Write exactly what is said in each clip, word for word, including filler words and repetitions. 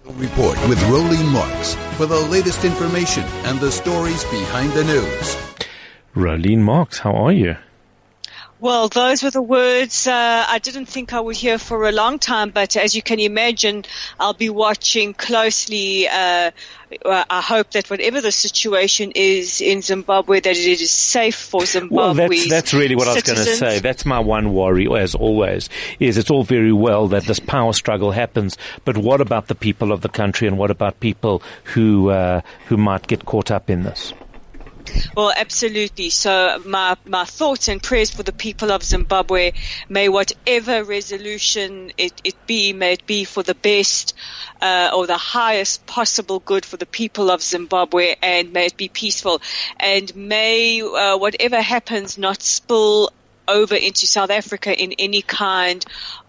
Report with Rolene Marks for the latest information and the stories behind the news. Rolene Marks, how are you? Well, those were the words uh, I didn't think I would hear for a long time, but as you can imagine, I'll be watching closely. Uh, I hope that whatever the situation is in Zimbabwe, that it is safe for Zimbabwe. Well, that's, that's really what citizens. I was going to say. That's my one worry, as always, is it's all very well that this power struggle happens, but what about the people of the country, and what about people who uh, who might get caught up in this? Well, absolutely. So my, my thoughts and prayers for the people of Zimbabwe. May whatever resolution it, it be, may it be for the best uh, or the highest possible good for the people of Zimbabwe, and may it be peaceful. And may uh, whatever happens not spill over into South Africa in any kind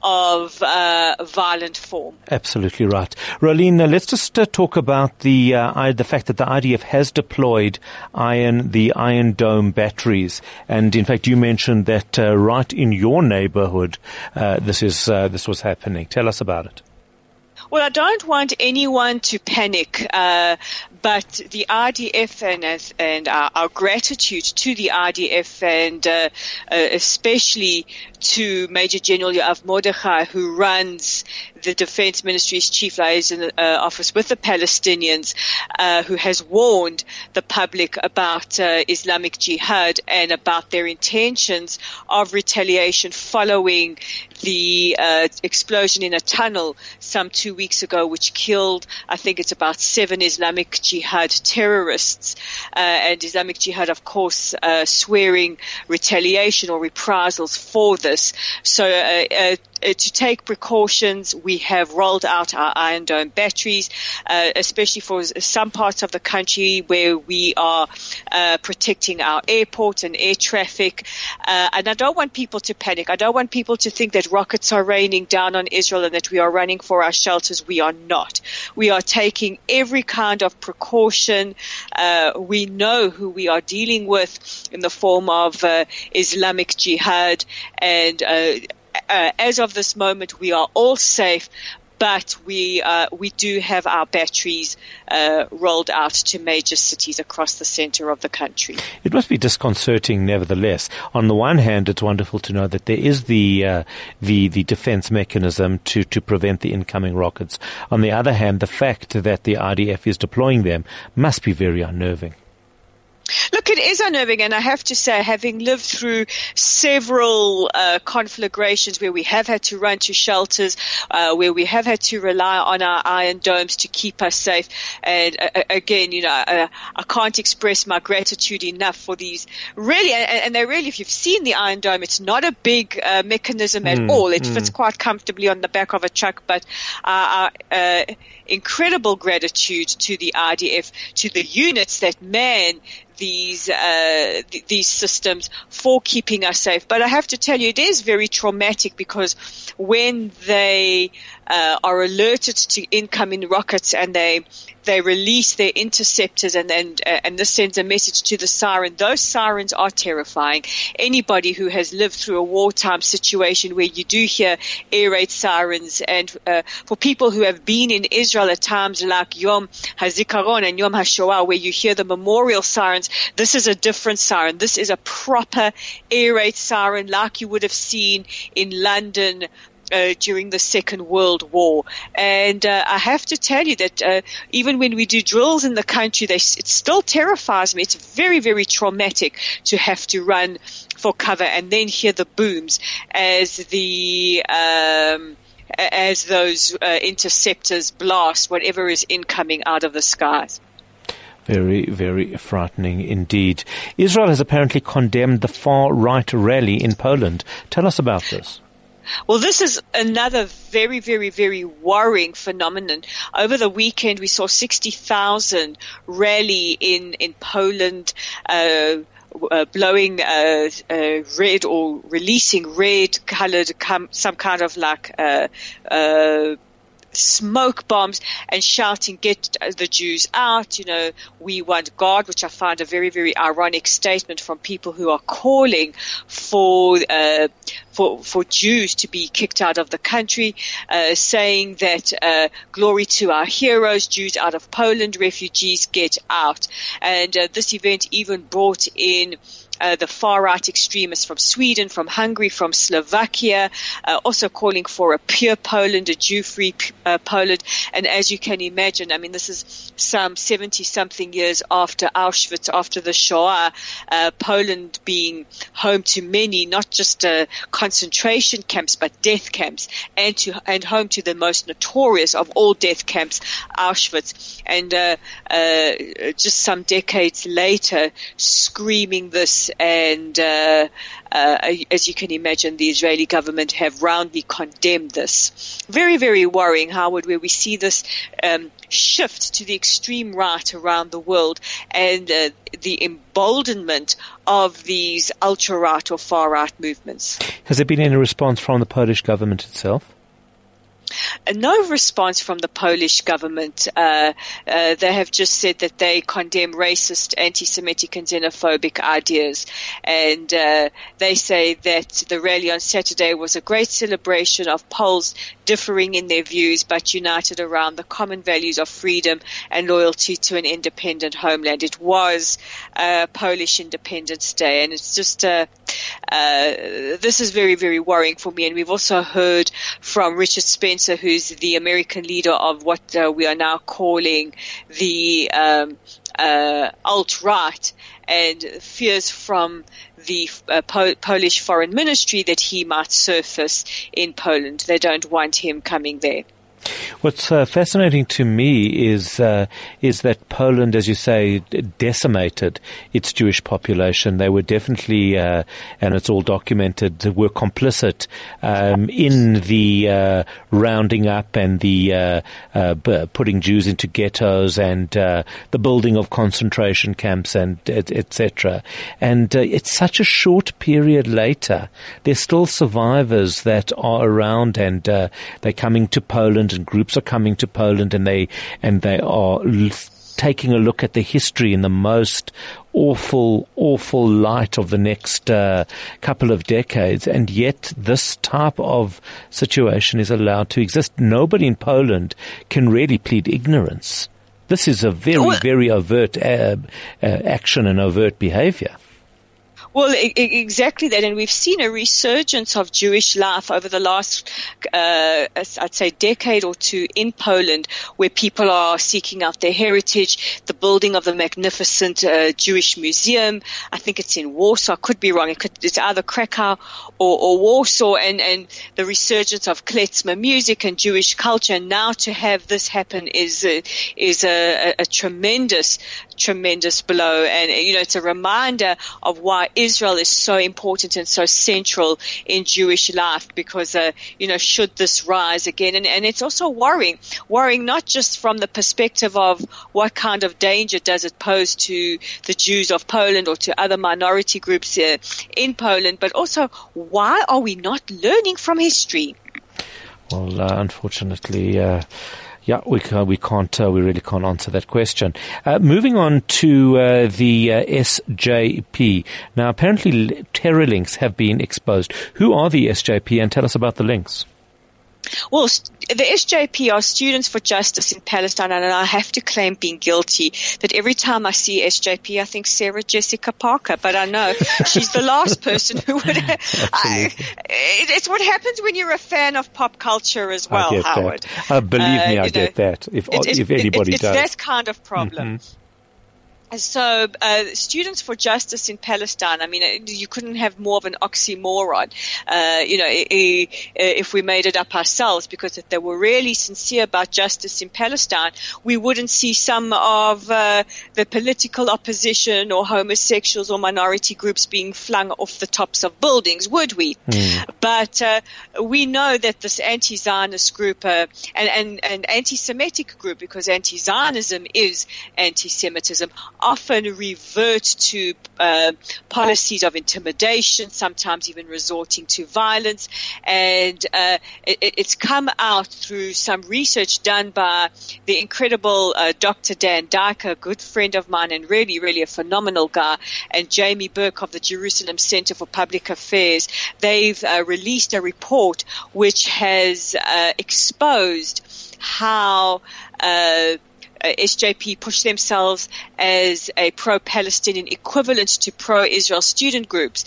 of uh, violent form. Absolutely right. Rolene, uh, let's just uh, talk about the uh, I, the fact that the I D F has deployed iron, the Iron Dome batteries. And in fact, you mentioned that uh, right in your neighborhood, uh, this is uh, this was happening. Tell us about it. Well, I don't want anyone to panic, uh, but the I D F and, and our, our gratitude to the I D F and uh, uh, especially to Major General Yoav Mordechai, who runs the Defense Ministry's Chief Liaison uh, Office with the Palestinians, uh, who has warned the public about uh, Islamic Jihad and about their intentions of retaliation following the uh, explosion in a tunnel some two weeks ago, which killed, I think it's about seven Islamic Jihad terrorists. Uh, and Islamic Jihad, of course, uh, swearing retaliation or reprisals for this. So uh, uh, Uh, to take precautions, we have rolled out our Iron Dome batteries, uh, especially for some parts of the country where we are uh, protecting our airport and air traffic. Uh, and I don't want people to panic. I don't want people to think that rockets are raining down on Israel and that we are running for our shelters. We are not. We are taking every kind of precaution. Uh, we know who we are dealing with in the form of uh, Islamic Jihad, and uh, Uh, as of this moment, we are all safe, but we uh, we do have our batteries uh, rolled out to major cities across the center of the country. It must be disconcerting, nevertheless. On the one hand, it's wonderful to know that there is the uh, the the defense mechanism to to prevent the incoming rockets. On the other hand, the fact that the I D F is deploying them must be very unnerving. Look, it is unnerving, and I have to say, having lived through several uh, conflagrations where we have had to run to shelters, uh, where we have had to rely on our iron domes to keep us safe, and uh, again, you know, uh, I can't express my gratitude enough for these really, and, and they really, if you've seen the Iron Dome, it's not a big uh, mechanism at mm, all. It mm. fits quite comfortably on the back of a truck, but uh, our uh, incredible gratitude to the I D F, to the units that man these uh, th- these systems for keeping us safe. But I have to tell you, it is very traumatic, because when they uh, are alerted to incoming rockets and they they release their interceptors, and and, uh, and this sends a message to the siren. Those sirens are terrifying. Anybody who has lived through a wartime situation where you do hear air raid sirens, and uh, for people who have been in Israel at times like Yom HaZikaron and Yom HaShoah, where you hear the memorial sirens, this is a different siren. This is a proper air raid siren like you would have seen in London Uh, during the Second World War. And uh, I have to tell you that uh, even when we do drills in the country, they, it still terrifies me. It's very, very traumatic to have to run for cover and then hear the booms as the um, as those uh, interceptors blast whatever is incoming out of the skies. Very, very frightening indeed. Israel has apparently condemned the far-right rally in Poland. Tell us about this. Well, this is another very, very, very worrying phenomenon. Over the weekend, we saw sixty thousand rally in, in Poland, uh, uh blowing uh, uh, red or releasing red-colored, com- some kind of like uh, uh, smoke bombs and shouting, "Get the Jews out, you know, we want God," which I find a very, very ironic statement from people who are calling for uh, for for Jews to be kicked out of the country, uh, saying that uh, glory to our heroes, Jews out of Poland, refugees get out. And uh, this event even brought in Uh, the far-right extremists from Sweden, from Hungary, from Slovakia, uh, also calling for a pure Poland, a Jew-free uh, Poland. And as you can imagine, I mean, this is some seventy-something years after Auschwitz, after the Shoah, uh, Poland being home to many, not just uh, concentration camps, but death camps, and to and home to the most notorious of all death camps, Auschwitz. And uh, uh, just some decades later, screaming this. And uh, uh, as you can imagine, the Israeli government have roundly condemned this. Very, very worrying, Howard, where we see this um, shift to the extreme right around the world, and uh, the emboldenment of these ultra-right or far-right movements. Has there been any response from the Polish government itself? No response from the Polish government. Uh, uh, they have just said that they condemn racist, anti-Semitic and xenophobic ideas. And uh, they say that the rally on Saturday was a great celebration of Poles differing in their views but united around the common values of freedom and loyalty to an independent homeland. It was uh, Polish Independence Day, and it's just uh, uh, this is very, very worrying for me. And we've also heard from Richard Spencer, who's the American leader of what uh, we are now calling the um, uh, alt-right, and fears from the uh, po- Polish Foreign Ministry that he might surface in Poland. They don't want him coming there. What's uh, fascinating to me is uh, is that Poland, as you say, decimated its Jewish population. They were definitely, uh, and it's all documented, were complicit um, in the uh, rounding up and the uh, uh, b- putting Jews into ghettos and uh, the building of concentration camps and et cetera. And uh, it's such a short period later. There's still survivors that are around, and uh, they're coming to Poland. And groups are coming to Poland, and they and they are l- taking a look at the history in the most awful, awful light of the next uh, couple of decades. And yet, this type of situation is allowed to exist. Nobody in Poland can really plead ignorance. This is a very, very overt uh, uh, action and overt behavior. Well, I- I- exactly that. And we've seen a resurgence of Jewish life over the last, uh, I'd say, decade or two in Poland, where people are seeking out their heritage, the building of the magnificent uh, Jewish museum. I think it's in Warsaw. Could be wrong. It could, it's either Krakow or, or Warsaw, and, and the resurgence of klezmer music and Jewish culture. And now to have this happen is a, is a, a, a tremendous, tremendous blow. And, you know, it's a reminder of why Israel is so important and so central in Jewish life, because, uh, you know, should this rise again? And, and it's also worrying, worrying not just from the perspective of what kind of danger does it pose to the Jews of Poland or to other minority groups uh, in Poland, but also why are we not learning from history? Well, uh, unfortunately, uh, yeah, we can't, we can't, uh, we really can't answer that question. Uh, moving on to uh, the uh, S J P. Now, apparently, terror links have been exposed. Who are the S J P, and tell us about the links? Well, the S J P are Students for Justice in Palestine, and I have to claim being guilty that every time I see S J P, I think Sarah Jessica Parker, but I know she's the last person who would. I, it's what happens when you're a fan of pop culture as well, I get Howard. That. Uh, believe uh, me, I get know, that. If it, if anybody it, it's does, it's that kind of problem. Mm-hmm. So, uh, Students for Justice in Palestine, I mean, you couldn't have more of an oxymoron, uh, you know, if we made it up ourselves, because if they were really sincere about justice in Palestine, we wouldn't see some of uh, the political opposition or homosexuals or minority groups being flung off the tops of buildings, would we? Mm. But uh, we know that this anti-Zionist group uh, and, and, and anti-Semitic group, because anti-Zionism is anti-Semitism, often revert to uh, policies of intimidation, sometimes even resorting to violence. And uh, it, it's come out through some research done by the incredible uh, Doctor Dan Dyker, a good friend of mine and really, really a phenomenal guy, and Jamie Burke of the Jerusalem Center for Public Affairs. They've uh, released a report which has uh, exposed how uh, S J P push themselves as a pro-Palestinian equivalent to pro-Israel student groups,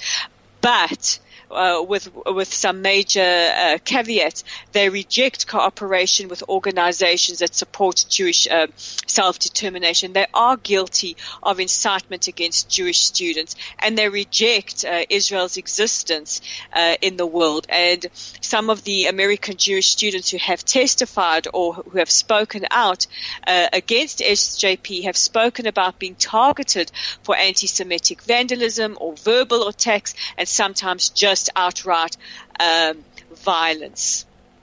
but Uh, with with some major uh, caveats. They reject cooperation with organizations that support Jewish uh, self-determination. They are guilty of incitement against Jewish students, and they reject uh, Israel's existence uh, in the world. And some of the American Jewish students who have testified or who have spoken out uh, against S J P have spoken about being targeted for anti-Semitic vandalism or verbal attacks, and sometimes just outright um, violence.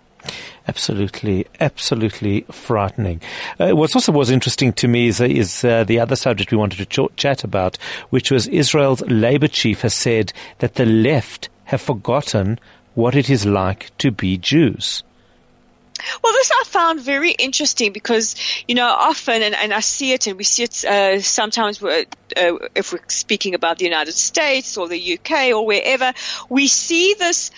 Absolutely, absolutely frightening. Uh, what also was interesting to me is, uh, is uh, the other subject we wanted to ch- chat about, which was Israel's labor chief has said that the left have forgotten what it is like to be Jews. Well, this I found very interesting because, you know, often, and, and I see it, and we see it uh, sometimes uh, if we're speaking about the United States or the U K or wherever, we see this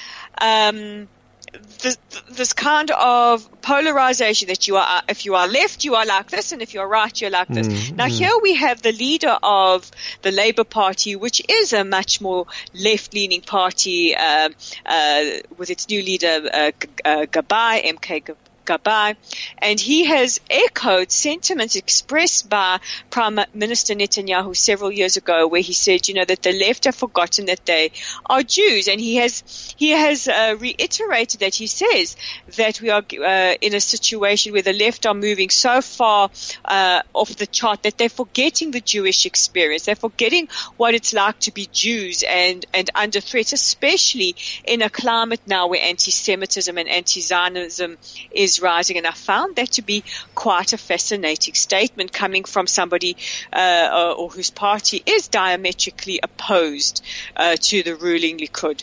um, this, this kind of polarization that you are, if you are left, you are like this, and if you are right, you're like this. Mm-hmm. Now, here we have the leader of the Labour Party, which is a much more left-leaning party, uh, uh, with its new leader, uh, uh, Gabay, M K Gabay, and he has echoed sentiments expressed by Prime Minister Netanyahu several years ago, where he said, you know, that the left have forgotten that they are Jews, and he has he has uh, reiterated that. He says that we are uh, in a situation where the left are moving so far uh, off the chart that they're forgetting the Jewish experience. They're forgetting what it's like to be Jews and and under threat, especially in a climate now where anti-Semitism and anti-Zionism is rising. And I found that to be quite a fascinating statement coming from somebody uh, or, or whose party is diametrically opposed uh, to the ruling Likud.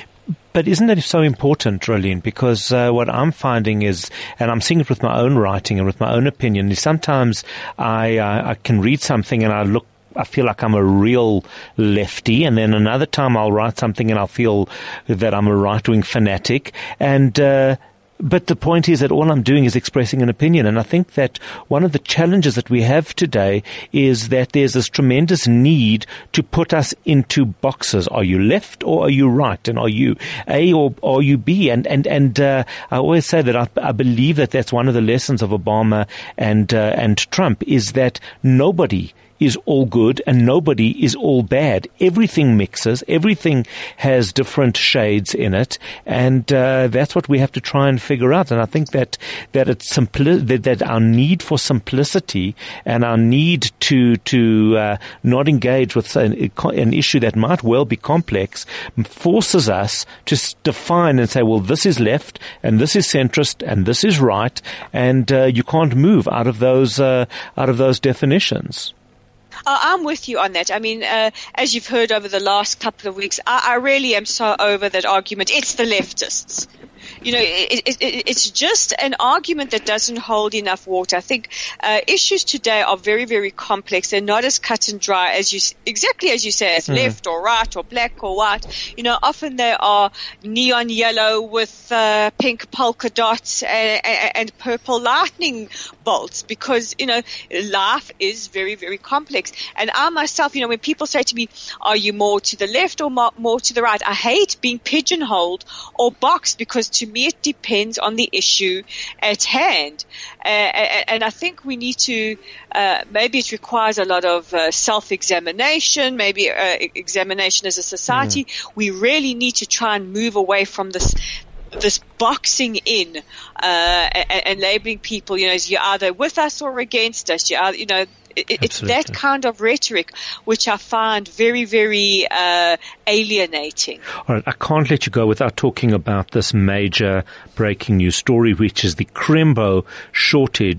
But isn't that so important, Rolene? Because uh, what I'm finding is, and I'm seeing it with my own writing and with my own opinion, is sometimes I, uh, I can read something and I look I feel like I'm a real lefty, and then another time I'll write something and I'll feel that I'm a right-wing fanatic. And uh But the point is that all I'm doing is expressing an opinion. And I think that one of the challenges that we have today is that there's this tremendous need to put us into boxes. Are you left or are you right? And are you A or are you B? And, and, and, uh, I always say that I, I believe that that's one of the lessons of Obama and, uh, and Trump, is that nobody is all good and nobody is all bad. Everything mixes. Everything has different shades in it, and uh, that's what we have to try and figure out. And I think that that it's simpli- that, that our need for simplicity and our need to to uh, not engage with an, an issue that might well be complex forces us to define and say, well, this is left and this is centrist and this is right, and uh, you can't move out of those uh, out of those definitions. Uh, I'm with you on that. I mean, uh, as you've heard over the last couple of weeks, I, I really am so over that argument. It's the leftists. You know, it, it, it, it's just an argument that doesn't hold enough water. I think uh, issues today are very, very complex. They're not as cut and dry as you, exactly as you say, as mm. left or right or black or white. You know, often they are neon yellow with uh, pink polka dots and, and, and purple lightning bolts, because, you know, life is very, very complex. And I myself, you know, when people say to me, are you more to the left or more, more to the right? I hate being pigeonholed or boxed, because to me it depends on the issue at hand. Uh, and I think we need to, uh, maybe it requires a lot of uh, self-examination, maybe uh, examination as a society. Mm. We really need to try and move away from this this boxing in uh, and, and labeling people, you know, as you're either with us or against us. You are, you know, it, it's that kind of rhetoric which I find very, very uh, alienating. All right, I can't let you go without talking about this major breaking news story, which is the Crembo shortage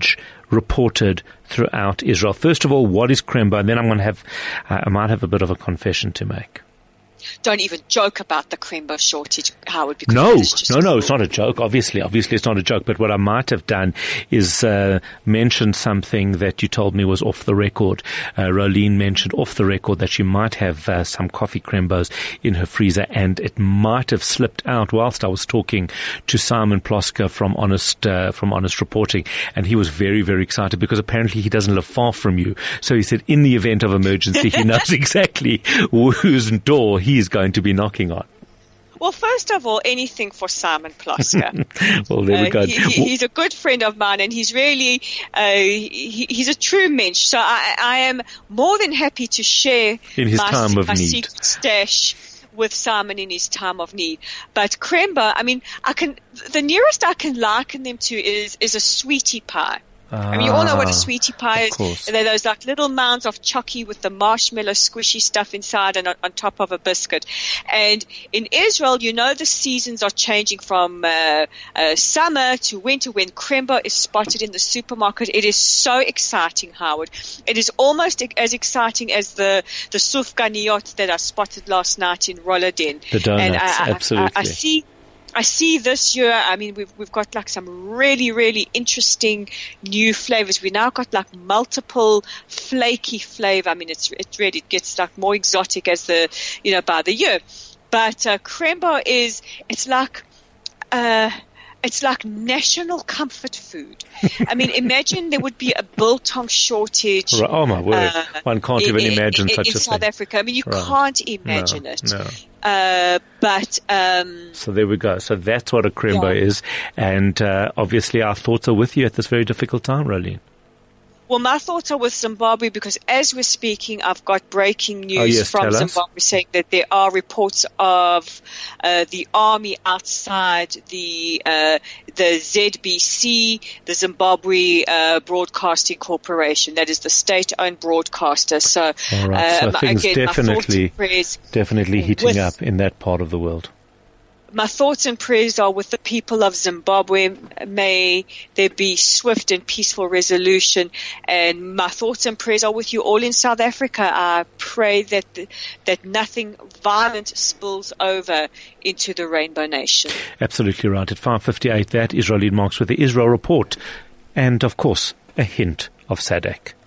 reported throughout Israel. First of all, what is Krembo? And then I'm going to have, uh, I might have a bit of a confession to make. Don't even joke about the Krembo shortage, Howard. Because No, it is just no, no, it's not a joke. Obviously, obviously it's not a joke. But what I might have done is uh, mention something that you told me was off the record. Uh, Rolene mentioned off the record that she might have uh, some coffee Krembos in her freezer, and it might have slipped out whilst I was talking to Simon Plosker from Honest uh, from Honest Reporting, and he was very, very excited because apparently he doesn't live far from you. So he said, in the event of emergency, he knows exactly whose door he is going to be knocking on. Well, first of all, anything for Simon Plosker. Well, there we go. Uh, he, he, he's a good friend of mine, and he's really uh, he, he's a true mensch. So I, I am more than happy to share in his my, time of my need. secret stash with Simon in his time of need. But Krembo, I mean, I can the nearest I can liken them to is is a sweetie pie. Ah, I mean, you all know what a sweetie pie is. course. They're those like little mounds of chocky with the marshmallow squishy stuff inside and on, on top of a biscuit. And in Israel, you know the seasons are changing from uh, uh, summer to winter when Krembo is spotted in the supermarket. It is so exciting, Howard. It is almost as exciting as the the sufganiyot that I spotted last night in Rolladin. The donuts, and I, I, absolutely. I, I see. I see this year, I mean, we've, we've got like some really, really interesting new flavors. We now got like multiple flaky flavor. I mean, it's, it really gets like more exotic as the, you know, by the year. But, uh, Krembo is, it's like, uh, it's like national comfort food. I mean, imagine there would be a biltong shortage. Right. Oh my word! Uh, One can't even in, imagine in, such in a South thing. Africa. I mean, you Right. can't imagine no, it. No. Uh, but um, So there we go. So that's what a Krembo Yeah. is, and uh, obviously our thoughts are with you at this very difficult time, Rolene. well, my thoughts are with Zimbabwe because as we're speaking, I've got breaking news Oh, yes, from tell us. Zimbabwe saying that there are reports of uh, the army outside the uh, the Z B C, the Zimbabwe uh, Broadcasting Corporation. That is the state-owned broadcaster. So, All right. um, so things again, my thoughts definitely, and prayers definitely heating with- up in that part of the world. My thoughts and prayers are with the people of Zimbabwe. May there be swift and peaceful resolution. And my thoughts and prayers are with you all in South Africa. I pray that that nothing violent spills over into the Rainbow Nation. Absolutely right. At five fifty-eight, that is Rolene Marks with the Israel Report. And, of course, a hint of S A D C.